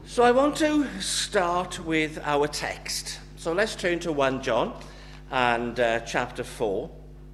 So I want to start with our text. So let's turn to 1 John and chapter 4.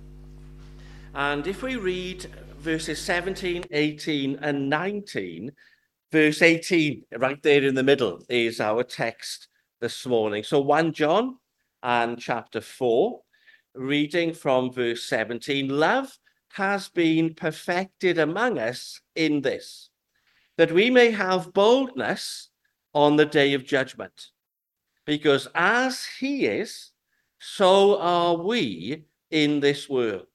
And if we read verses 17, 18 and 19, verse 18 right there in the middle is our text this morning. So 1 John and chapter 4, reading from verse 17, love has been perfected among us in this, that we may have boldness on the day of judgment. Because as he is, so are we in this world.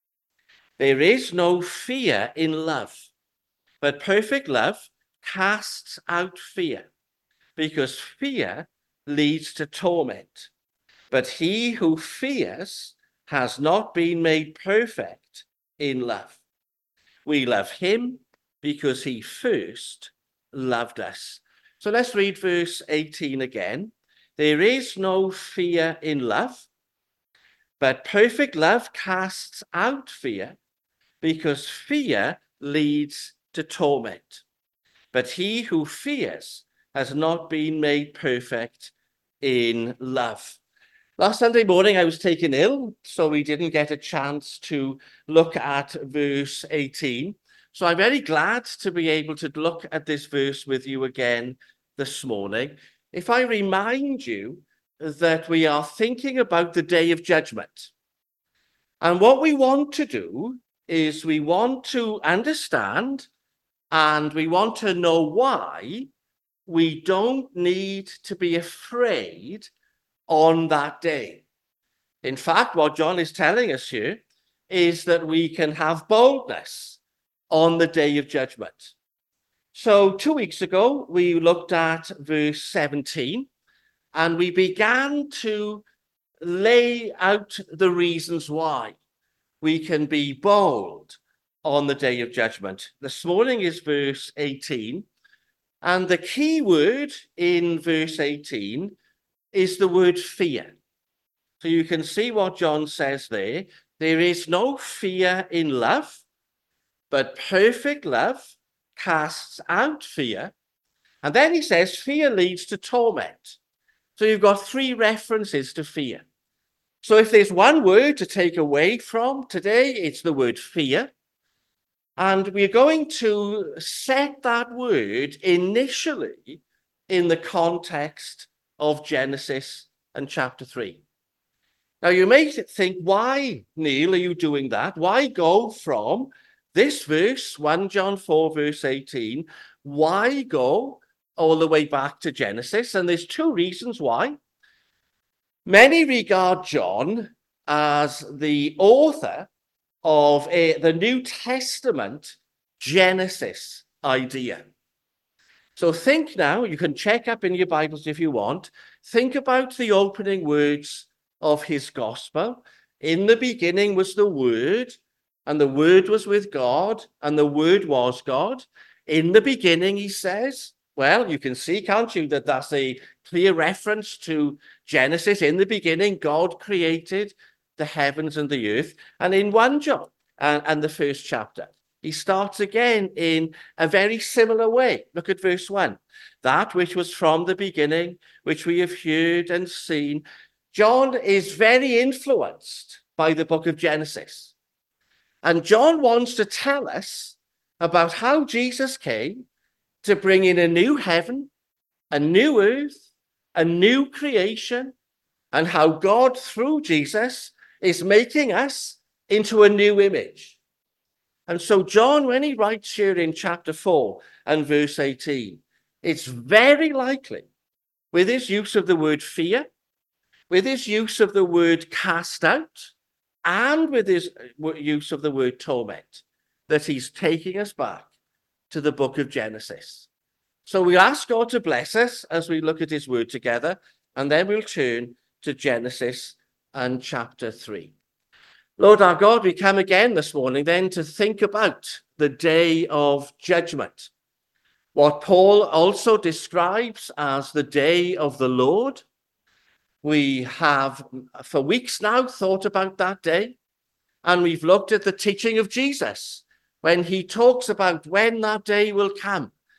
There is no fear in love, but perfect love casts out fear, because fear leads to torment. But he who fears has not been made perfect in love. We love him because he first loved us. So let's read verse 18 again. There is no fear in love, but perfect love casts out fear, because fear leads to torment. But he who fears has not been made perfect in love. Last Sunday morning, I was taken ill, so we didn't get a chance to look at verse 18. So I'm very glad to be able to look at this verse with you again this morning. If I remind you that we are thinking about the day of judgment, and what we want to do is we want to understand and we want to know why we don't need to be afraid on that day. In fact, what John is telling us here is that we can have boldness on the day of judgment. So 2 weeks ago, we looked at verse 17, and we began to lay out the reasons why we can be bold on the day of judgment. This morning is verse 18, and the key word in verse 18 is the word fear. So you can see what John says there. There is no fear in love, but perfect love casts out fear. And then he says fear leads to torment. So you've got three references to fear. So if there's one word to take away from today, it's the word fear. And we're going to set that word initially in the context of Genesis and chapter 3. Now, you may think, why, Neil, are you doing that? Why go from this verse, 1 John 4, verse 18, why go all the way back to Genesis? And there's two reasons why. Many regard John as the author of the New Testament Genesis idea. So think now, you can check up in your Bibles if you want, think about the opening words of his gospel. In the beginning was the Word, and the Word was with God, and the Word was God. In the beginning, he says, well, you can see, can't you, that that's a clear reference to Genesis. In the beginning, God created the heavens and the earth. And in 1 John and the first chapter, he starts again in a very similar way. Look at verse 1. That which was from the beginning, which we have heard and seen. John is very influenced by the book of Genesis. And John wants to tell us about how Jesus came to bring in a new heaven, a new earth, a new creation, and how God, through Jesus, is making us into a new image. And so John, when he writes here in chapter 4 and verse 18, it's very likely, with his use of the word fear, with his use of the word cast out, and with his use of the word torment, that he's taking us back to the book of Genesis. So we ask God to bless us as we look at his word together, and then we'll turn to Genesis and chapter 3. Lord our God, we come again this morning then to think about the day of judgment, what Paul also describes as the day of the Lord. We have for weeks now thought about that day, and we've looked at the teaching of Jesus when he talks about when that day will come,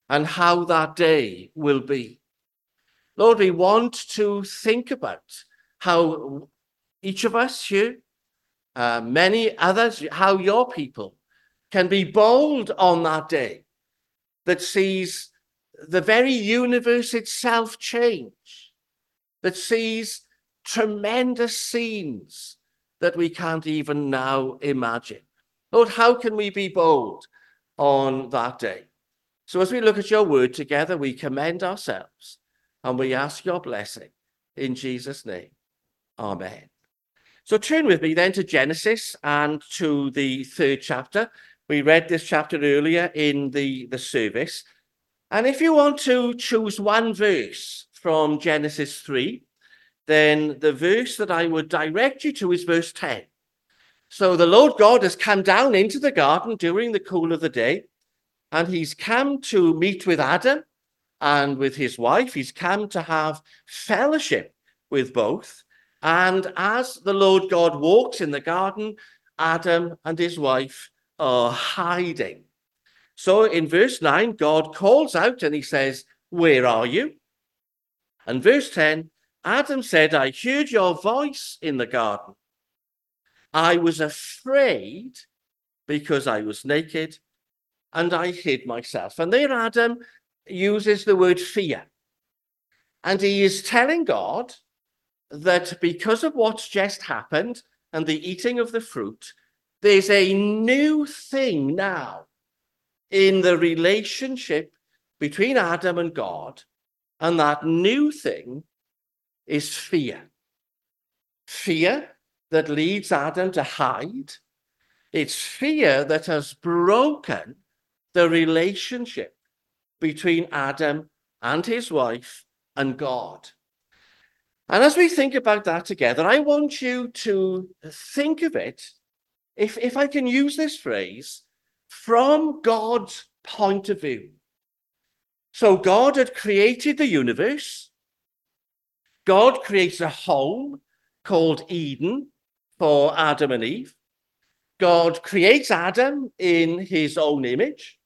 and how that day will be. Lord, we want to think about how each of us here, many others, how your people can be bold on that day that sees the very universe itself change, that sees tremendous scenes that we can't even now imagine. Lord, how can we be bold on that day? So as we look at your word together, we commend ourselves and we ask your blessing in Jesus' name. Amen. So turn with me then to Genesis and to the 3rd chapter. We read this chapter earlier in the service. And if you want to choose one verse from Genesis 3, then the verse that I would direct you to is verse 10. So the Lord God has come down into the garden during the cool of the day, and he's come to meet with Adam and with his wife. He's come to have fellowship with both. And as the Lord God walks in the garden, Adam and his wife are hiding. So in verse 9, God calls out and he says, "Where are you?" And verse 10, Adam said, "I heard your voice in the garden. I was afraid because I was naked and I hid myself." And there Adam uses the word fear. And he is telling God that because of what's just happened and the eating of the fruit, there's a new thing now in the relationship between Adam and God. And that new thing is fear. Fear that leads Adam to hide. It's fear that has broken the relationship between Adam and his wife and God. And as we think about that together, I want you to think of it, if I can use this phrase, from God's point of view. So God had created the universe. God creates a home called Eden for Adam and Eve. God creates Adam in his own image.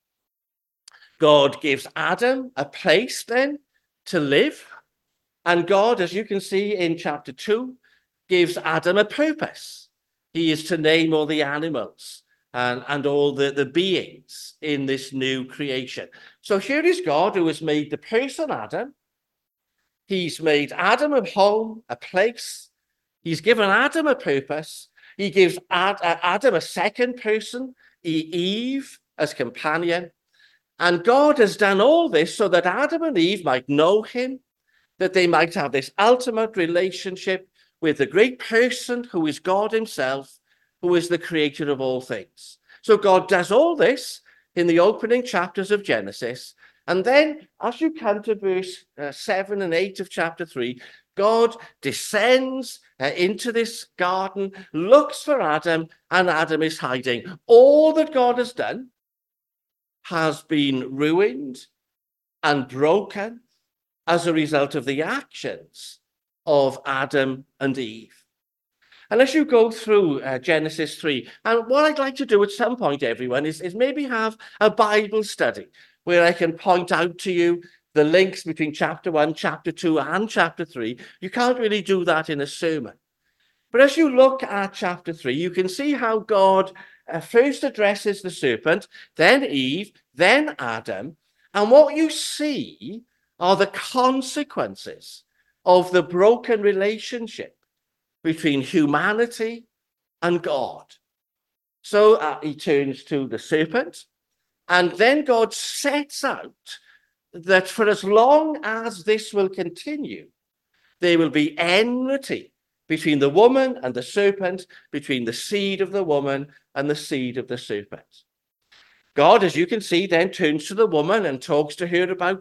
God gives Adam a place then to live. And God, as you can see in chapter 2, gives Adam a purpose. He is to name all the animals and all the beings in this new creation. So here is God who has made the person Adam. He's made Adam a home, a place. He's given Adam a purpose. He gives Adam a second person, Eve, as companion. And God has done all this so that Adam and Eve might know him, that they might have this ultimate relationship with the great person who is God himself, who is the creator of all things. So God does all this in the opening chapters of Genesis. And then as you come to verse 7 and 8 of chapter 3, God descends into this garden, looks for Adam, and Adam is hiding. All that God has done has been ruined and broken as a result of the actions of Adam and Eve. And as you go through Genesis 3, and what I'd like to do at some point, everyone, is maybe have a Bible study where I can point out to you the links between chapter 1, chapter 2, and chapter 3. You can't really do that in a sermon. But as you look at chapter 3, you can see how God first addresses the serpent, then Eve, then Adam. And what you see are the consequences of the broken relationship between humanity and God. So he turns to the serpent, and then God sets out that for as long as this will continue, there will be enmity between the woman and the serpent, between the seed of the woman and the seed of the serpent. God, as you can see, then turns to the woman and talks to her about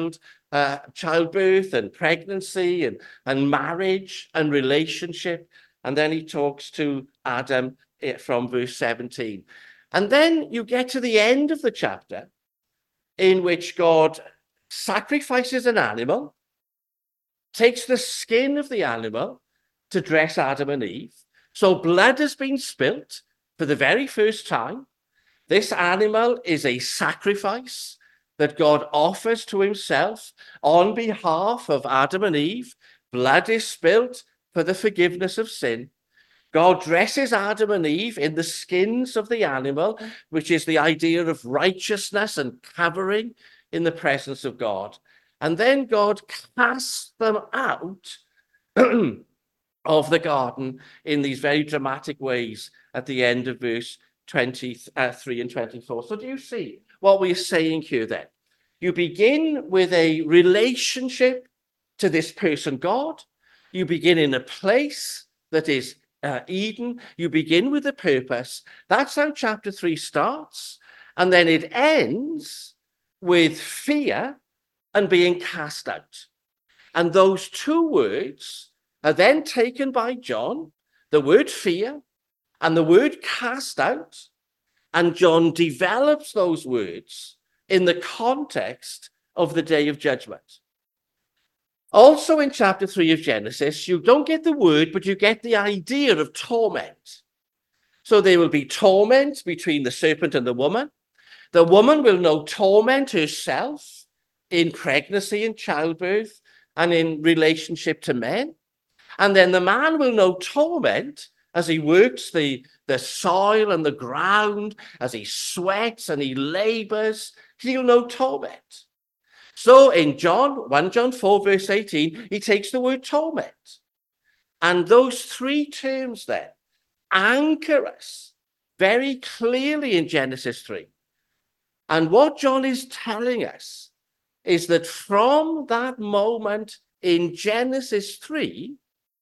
childbirth and pregnancy and marriage and relationship. And then he talks to Adam from verse 17. And then you get to the end of the chapter in which God sacrifices an animal, takes the skin of the animal to dress Adam and Eve. So blood has been spilt for the very first time. This animal is a sacrifice that God offers to himself on behalf of Adam and Eve. Blood is spilt for the forgiveness of sin. God dresses Adam and Eve in the skins of the animal, which is the idea of righteousness and covering in the presence of God. And then God casts them out of the garden in these very dramatic ways at the end of verse 23 and 24. So do you see what we're saying here then? You begin with a relationship to this person, God. You begin in a place that is Eden. You begin with a purpose. That's how chapter 3 starts. And then it ends with fear and being cast out. And those two words are then taken by John, the word fear and the word cast out, and John develops those words in the context of the day of judgment. Also in chapter 3 of Genesis, you don't get the word, but you get the idea of torment. So there will be torment between the serpent and the woman. The woman will know torment herself in pregnancy and childbirth and in relationship to men. And then the man will know torment as he works the soil and the ground, as he sweats and he labors. He'll know torment. So in 1 John 4, verse 18, he takes the word torment. And those three terms then anchor us very clearly in Genesis 3. And what John is telling us is that from that moment in Genesis 3,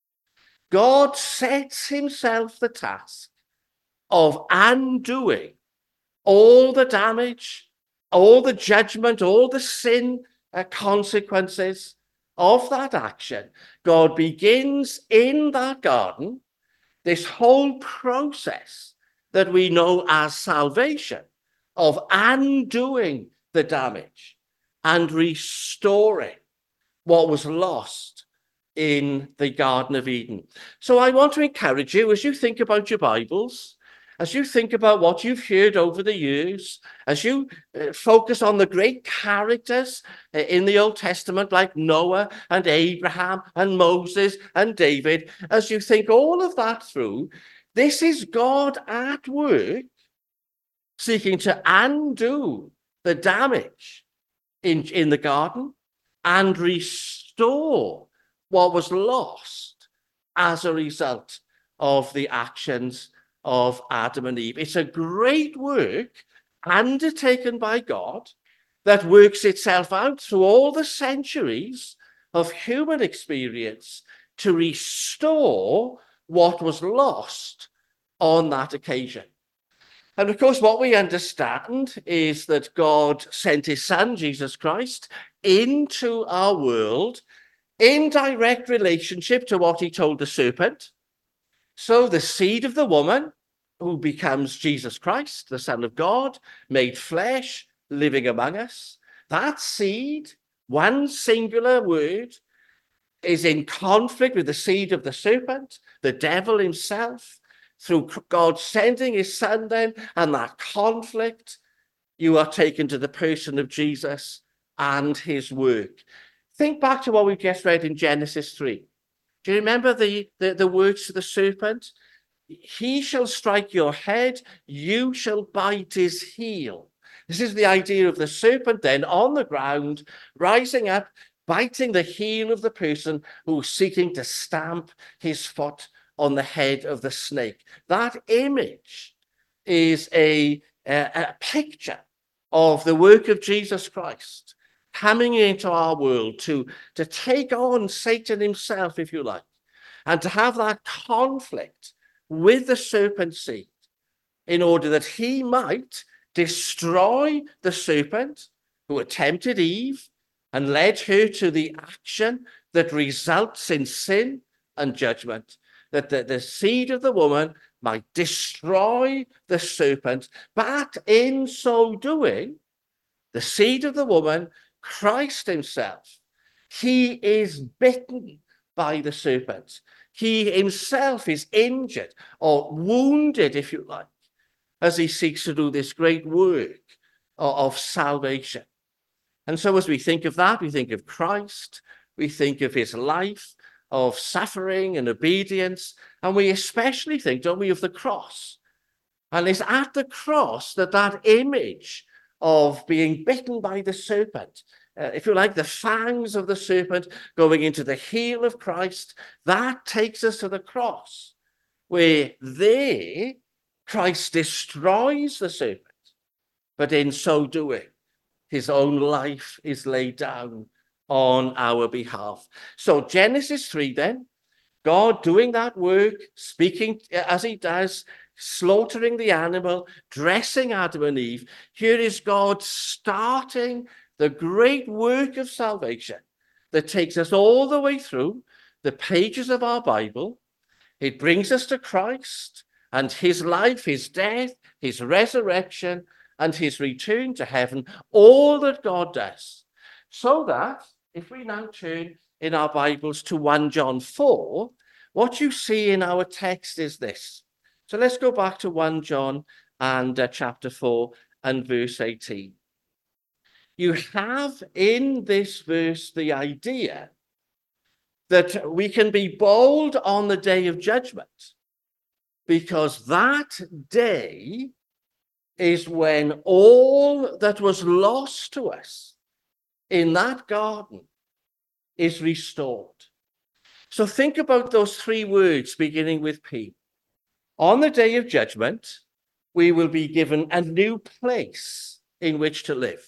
God sets himself the task of undoing all the damage, all the judgment, all the sin consequences of that action. God begins in that garden this whole process that we know as salvation, of undoing the damage and restoring what was lost in the Garden of Eden. So I want to encourage you, as you think about your Bibles, as you think about what you've heard over the years, as you focus on the great characters in the Old Testament like Noah and Abraham and Moses and David, as you think all of that through, this is God at work seeking to undo the damage in the garden and restore what was lost as a result of the actions of Adam and Eve. It's a great work undertaken by God that works itself out through all the centuries of human experience to restore what was lost on that occasion. And of course, what we understand is that God sent his son, Jesus Christ, into our world in direct relationship to what he told the serpent. So the seed of the woman, who becomes Jesus Christ, the Son of God, made flesh, living among us, that seed, one singular word, is in conflict with the seed of the serpent, the devil himself. Through God sending his son then, and that conflict, you are taken to the person of Jesus and his work. Think back to what we just read in Genesis 3. Do you remember the words to the serpent? He shall strike your head, you shall bite his heel. This is the idea of the serpent then on the ground, rising up, biting the heel of the person who's seeking to stamp his foot on the head of the snake. That image is a picture of the work of Jesus Christ coming into our world to take on Satan himself, if you like, and to have that conflict with the serpent seed in order that he might destroy the serpent who tempted Eve and led her to the action that results in sin and judgment, that the seed of the woman might destroy the serpent, but in so doing, the seed of the woman, Christ himself, he is bitten by the serpent. He himself is injured or wounded, if you like, as he seeks to do this great work of salvation. And so as we think of that, we think of Christ, we think of his life of suffering and obedience, and we especially think, don't we, of the cross. And it's at the cross that that image of being bitten by the serpent, if you like, the fangs of the serpent going into the heel of Christ, that takes us to the cross, where there Christ destroys the serpent, but in so doing, his own life is laid down on our behalf. So Genesis 3 then, God doing that work, speaking as he does, slaughtering the animal, dressing Adam and Eve. Here is God starting the great work of salvation that takes us all the way through the pages of our Bible. It brings us to Christ and his life, his death, his resurrection, and his return to heaven, all that God does. So that, if we now turn in our Bibles to 1 John 4, what you see in our text is this. So let's go back to 1 John and chapter 4 and verse 18. You have in this verse the idea that we can be bold on the day of judgment, because that day is when all that was lost to us in that garden is restored. So think about those three words beginning with P. On the day of judgment, we will be given a new place in which to live.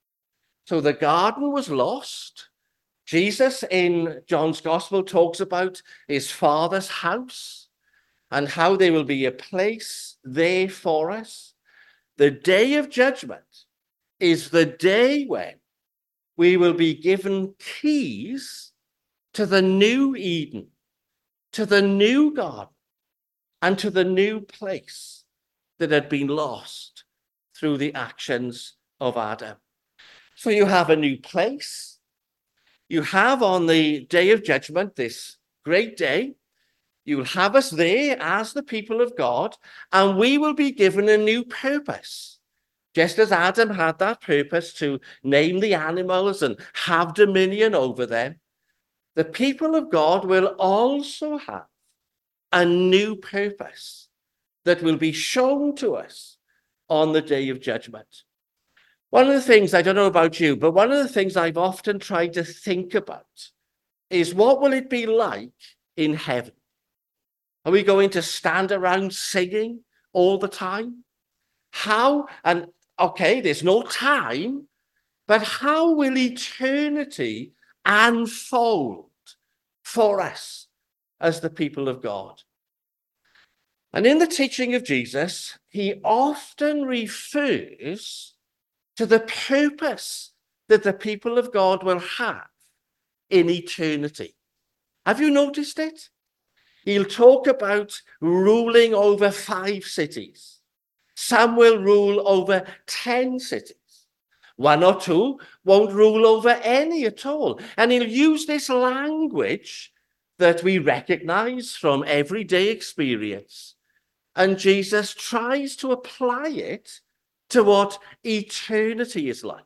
So the garden was lost. Jesus in John's Gospel talks about his Father's house and how there will be a place there for us. The day of judgment is the day when we will be given keys to the new Eden, to the new garden, and to the new place that had been lost through the actions of Adam. So you have a new place. You have on the day of judgment, this great day, you'll have us there as the people of God, and we will be given a new purpose. Just as Adam had that purpose to name the animals and have dominion over them, the people of God will also have a new purpose that will be shown to us on the day of judgment. One of the things, I don't know about you, but one of the things I've often tried to think about is, what will it be like in heaven? Are we going to stand around singing all the time? How, and okay, there's no time, but how will eternity unfold for us as the people of God? And in the teaching of Jesus, he often refers to the purpose that the people of God will have in eternity. Have you noticed it? He'll talk about ruling over 5 cities. Some will rule over 10 cities. 1 or 2 won't rule over any at all. And he'll use this language that we recognize from everyday experience. And Jesus tries to apply it to what eternity is like.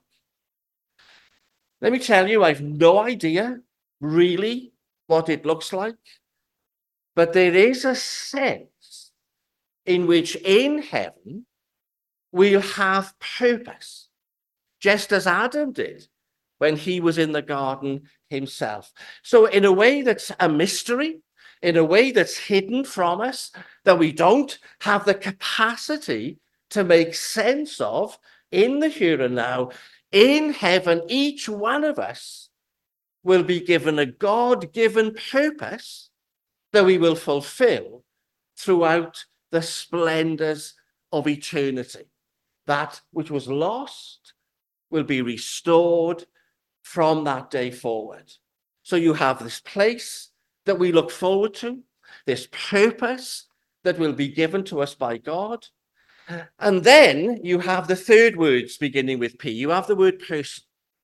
Let me tell you, I've no idea really what it looks like. But there is a sense in which in heaven we'll have purpose, just as Adam did when he was in the garden himself. So in a way that's a mystery, in a way that's hidden from us, that we don't have the capacity to make sense of in the here and now, in heaven, each one of us will be given a God-given purpose that we will fulfill throughout the splendors of eternity. That which was lost will be restored from that day forward. So you have this place that we look forward to, this purpose that will be given to us by God. And then you have the third words beginning with P. You have the word person.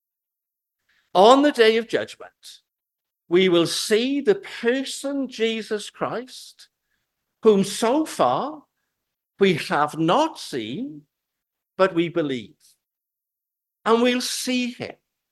On the day of judgment, we will see the person Jesus Christ, whom so far we have not seen, but we believe. And we'll see him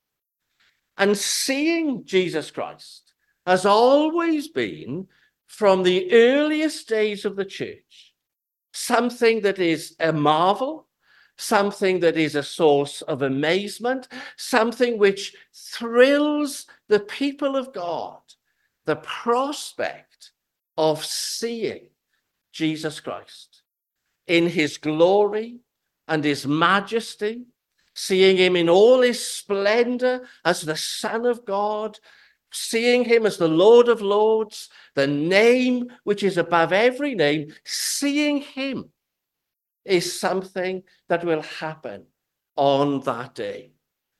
And seeing Jesus Christ has always been, from the earliest days of the church, something that is a marvel, something that is a source of amazement, something which thrills the people of God, the prospect of seeing Jesus Christ in his glory and his majesty, seeing him in all his splendor as the Son of God, seeing him as the Lord of Lords, the name which is above every name, seeing him is something that will happen on that day.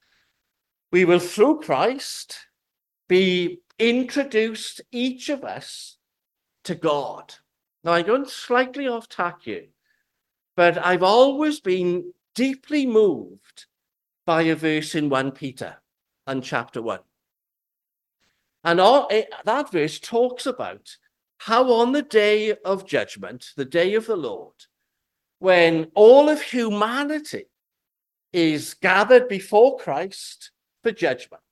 We will, through Christ, be introduced, each of us, to God. Now, I'm going slightly off tack here, but I've always been deeply moved by a verse in 1 Peter and chapter 1. And that verse talks about how on the day of judgment, the day of the Lord, when all of humanity is gathered before Christ for judgment,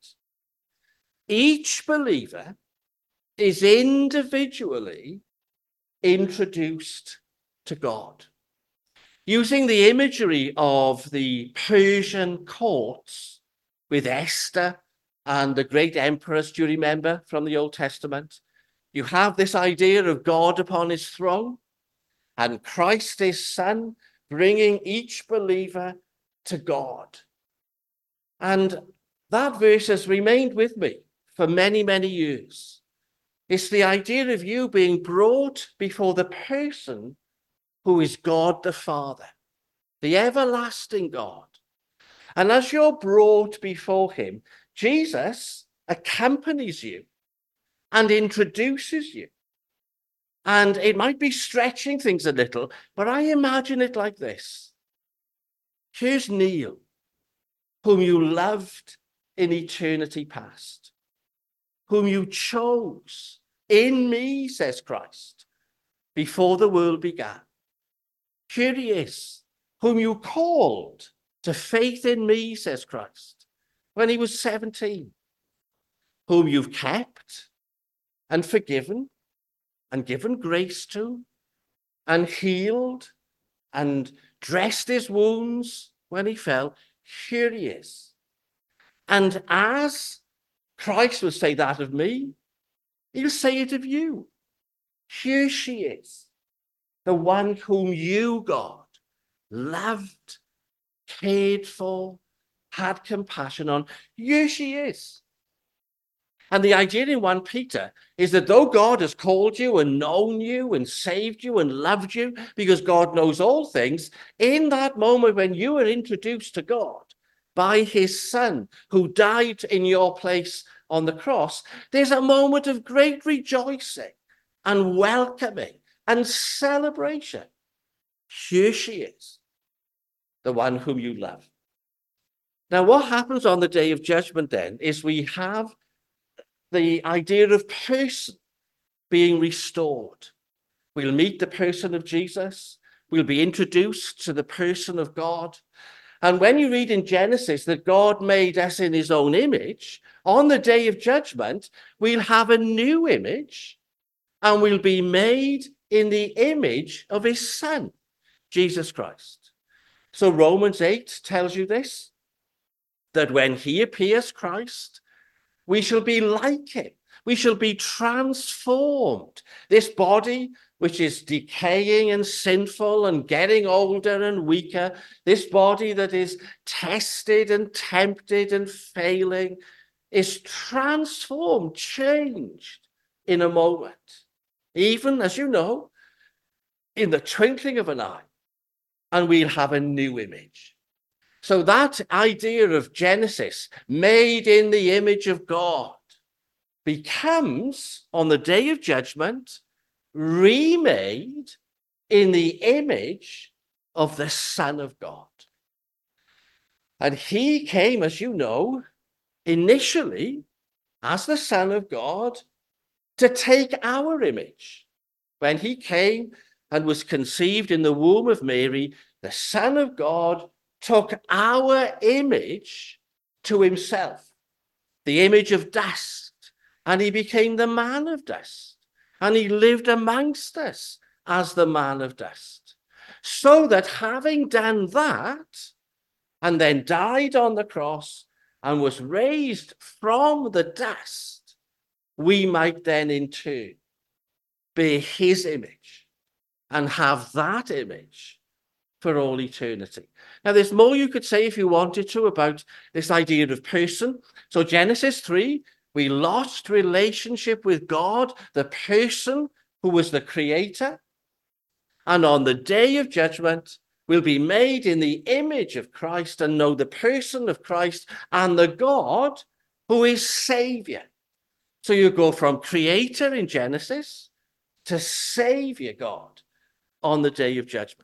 each believer is individually introduced to God. Using the imagery of the Persian courts with Esther and the great emperors, do you remember, from the Old Testament? You have this idea of God upon his throne and Christ, his Son, bringing each believer to God. And that verse has remained with me for many, many years. It's the idea of you being brought before the person who is God the Father, the everlasting God. And as you're brought before him, Jesus accompanies you and introduces you. And it might be stretching things a little, but I imagine it like this. Here's Neil, whom you loved in eternity past, whom you chose in me, says Christ, before the world began. Here he is, whom you called to faith in me, says Christ, when he was 17, whom you've kept and forgiven and given grace to and healed and dressed his wounds when he fell. Here he is. And as Christ would say that of me, he'll say it of you. Here she is, the one whom you, God, loved, cared for, had compassion on. Here she is. And the idea in 1 Peter is that though God has called you and known you and saved you and loved you, because God knows all things, in that moment when you are introduced to God by his Son who died in your place on the cross, there's a moment of great rejoicing and welcoming and celebration. Here she is, the one whom you love. Now, what happens on the day of judgment then is we have the idea of person being restored. We'll meet the person of Jesus. We'll be introduced to the person of God. And when you read in Genesis that God made us in his own image, on the day of judgment, we'll have a new image and we'll be made in the image of his Son, Jesus Christ. So Romans 8 tells you this, that when he appears, Christ, we shall be like him. We shall be transformed. This body, which is decaying and sinful and getting older and weaker, this body that is tested and tempted and failing, is transformed, changed in a moment. Even, as you know, in the twinkling of an eye, and we'll have a new image. So that idea of Genesis, made in the image of God, becomes, on the day of judgment, remade in the image of the Son of God. And he came, as you know, initially as the Son of God to take our image. When he came and was conceived in the womb of Mary, the Son of God took our image to himself. the image of dust, and he became the man of dust, and he lived amongst us as the man of dust. So that having done that, and then died on the cross, and was raised from the dust, we might then in turn bear his image and have that image for all eternity. Now, there's more you could say if you wanted to about this idea of person. So Genesis 3, we lost relationship with God, the person who was the creator. And on the day of judgment, we'll be made in the image of Christ and know the person of Christ and the God who is Savior. So you go from creator in Genesis to Savior God on the day of judgment.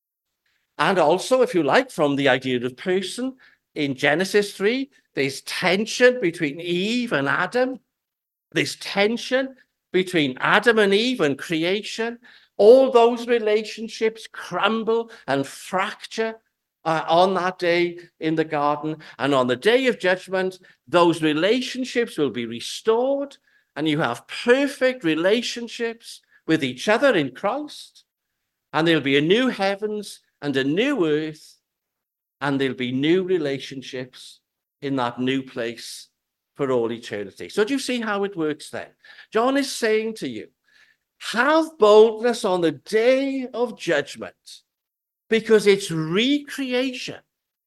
And also, if you like, from the idea of person in Genesis 3, there's tension between Eve and Adam. There's tension between Adam and Eve and creation. All those relationships crumble and fracture on that day in the garden. And on the day of judgment, those relationships will be restored, and you have perfect relationships with each other in Christ. And there'll be a new heavens and a new earth, and there'll be new relationships in that new place for all eternity. So do you see how it works then? John is saying to you, have boldness on the day of judgment, because it's recreation.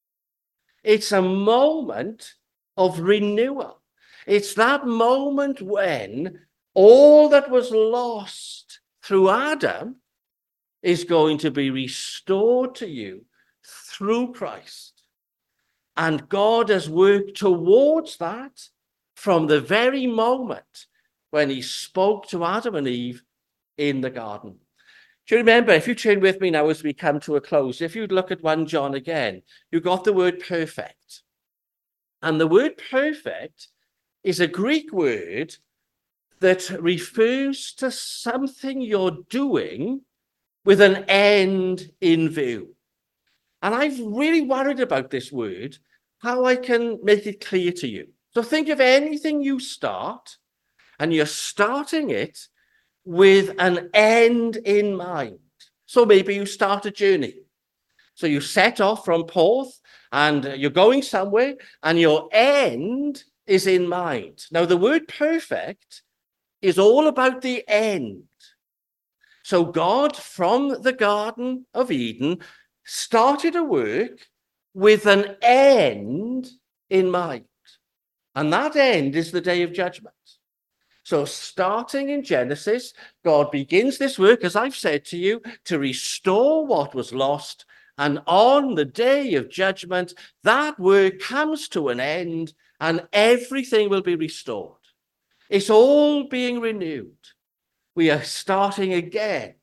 It's a moment of renewal. It's that moment when all that was lost through Adam is going to be restored to you through Christ. And God has worked towards that from the very moment when he spoke to Adam and Eve in the garden. Do you remember, if you turn with me now as we come to a close, if you look at 1 John again, you got the word perfect. And the word perfect is a Greek word that refers to something you're doing with an end in view. And I've really worried about this word, how I can make it clear to you. So think of anything you start, and you're starting it with an end in mind. So maybe you start a journey. So you set off from Porth, and you're going somewhere, and your end is in mind. Now, the word perfect is all about the end. So God, from the Garden of Eden, started a work with an end in mind. And that end is the day of judgment. So starting in Genesis, God begins this work, as I've said to you, to restore what was lost. And on the day of judgment, that work comes to an end, and everything will be restored. It's all being renewed. We are starting again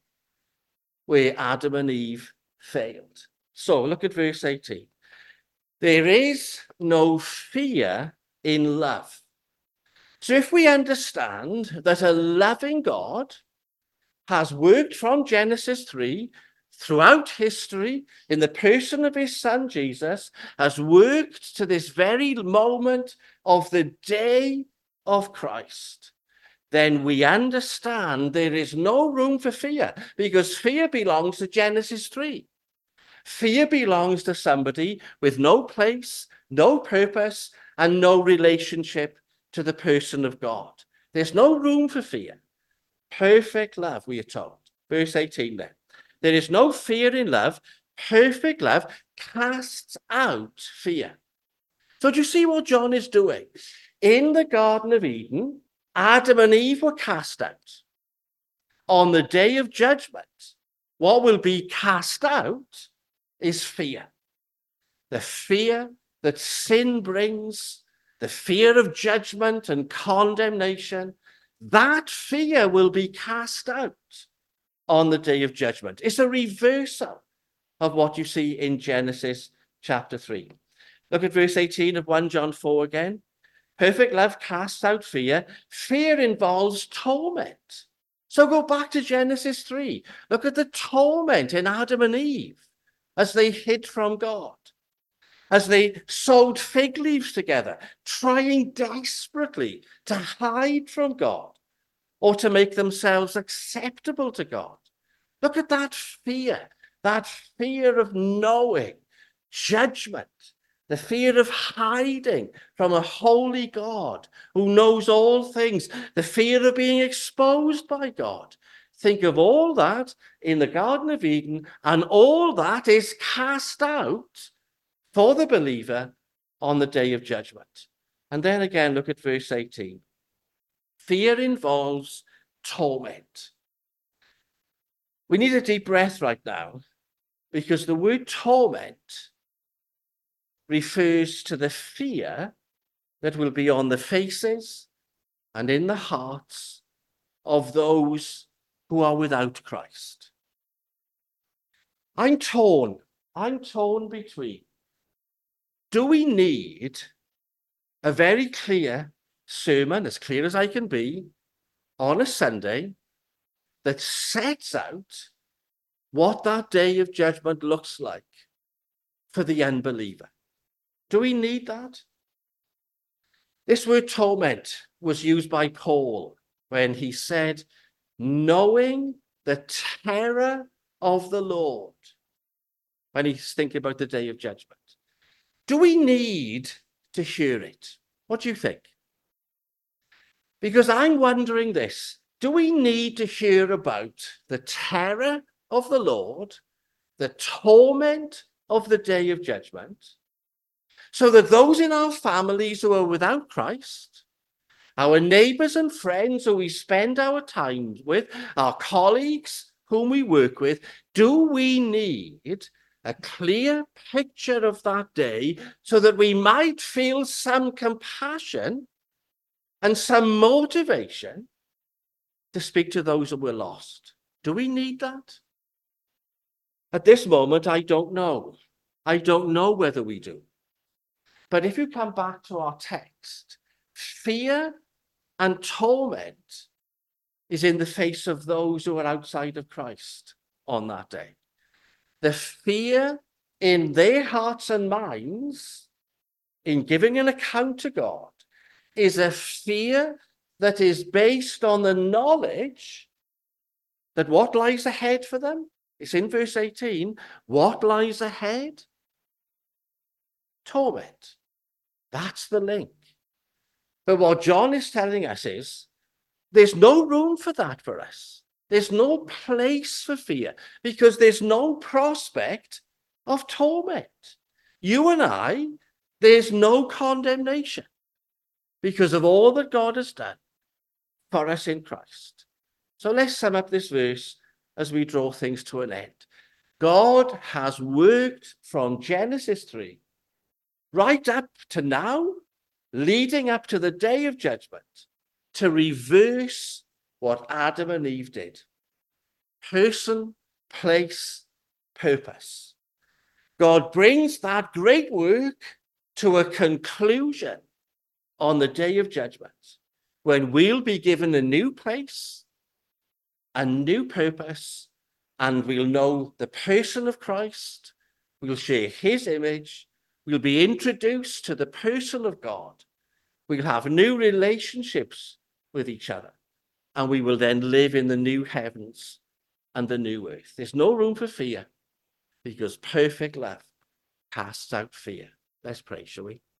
where Adam and Eve failed. So look at verse 18. There is no fear in love. So if we understand that a loving God has worked from Genesis 3 throughout history in the person of his son Jesus, has worked to this very moment of the day of Christ, then we understand there is no room for fear, because fear belongs to Genesis 3. Fear belongs to somebody with no place, no purpose, and no relationship to the person of God. There's no room for fear. Perfect love, we are told. Verse 18 then. There is no fear in love. Perfect love casts out fear. So do you see what John is doing? In the Garden of Eden, Adam and Eve were cast out. On the day of judgment, what will be cast out is fear. The fear that sin brings, the fear of judgment and condemnation, that fear will be cast out on the day of judgment. It's a reversal of what you see in Genesis chapter 3. Look at verse 18 of 1 John 4 again. Perfect love casts out fear. Fear involves torment. So go back to Genesis 3. Look at the torment in Adam and Eve as they hid from God. as they sewed fig leaves together, trying desperately to hide from God or to make themselves acceptable to God. Look at that fear of knowing judgment, the fear of hiding from a holy God who knows all things, the fear of being exposed by God. Think of all that in the Garden of Eden, and all that is cast out for the believer on the day of judgment. And then again, look at verse 18. Fear involves torment. We need a deep breath right now, because the word torment refers to the fear that will be on the faces and in the hearts of those who are without Christ. I'm torn between, do we need a very clear sermon, as clear as I can be, on a Sunday that sets out what that day of judgment looks like for the unbeliever? Do we need that? This word torment was used by Paul when he said, knowing the terror of the Lord, when he's thinking about the day of judgment. Do we need to hear it? What do you think? Because I'm wondering this, do we need to hear about the terror of the Lord, the torment of the day of judgment, so that those in our families who are without Christ, our neighbors and friends who we spend our time with, our colleagues whom we work with, do we need a clear picture of that day so that we might feel some compassion and some motivation to speak to those who were lost? Do we need that? At this moment, I don't know. I don't know whether we do. But if you come back to our text, fear and torment is in the face of those who are outside of Christ on that day. The fear in their hearts and minds in giving an account to God is a fear that is based on the knowledge that what lies ahead for them, it's in verse 18, what lies ahead? Torment. That's the link. But what John is telling us is there's no room for that for us. There's no place for fear because there's no prospect of torment. You and I, there's no condemnation because of all that God has done for us in Christ. So let's sum up this verse as we draw things to an end. God has worked from Genesis 3 right up to now, leading up to the day of judgment, to reverse what Adam and Eve did. Person, place, purpose. God brings that great work to a conclusion on the day of judgment, when we'll be given a new place, a new purpose, and we'll know the person of Christ, we'll share his image, we'll be introduced to the person of God, we'll have new relationships with each other, and we will then live in the new heavens and the new earth. There's no room for fear because perfect love casts out fear. Let's pray, shall we?